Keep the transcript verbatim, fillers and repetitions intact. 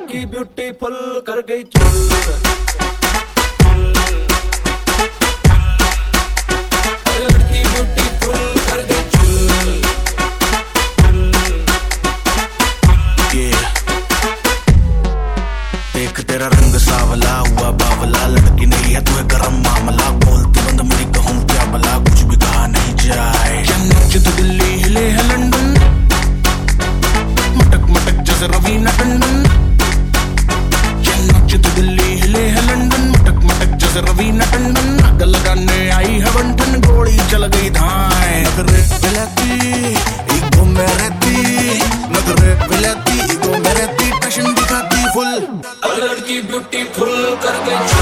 लड़की ब्यूटीफुल कर गई चुल। लड़की ब्यूटीफुल कर गई चुल। देख तेरा रंग सावला हुआ बावला, लड़की नहीं है तुम्हें गरम मामला। बोलती बंद मेरी कहूँ क्या भला, कुछ भी कहा नहीं जाए। तो दिल्ली हिले है लंदन, मटक मटक जैसे रवीना टंडन। तो दिल्ली हिले है लंदन, मटक मटक जैसे रवीना टंडन। आग लगाने आई है बंठन, गोली चल गई धाए। नगरे बिलाती ईगो में रहती, नगरे बिलाती ईगो में रहती, पैशन दिखाती फुल। लड़की ब्यूटीफुल कर गई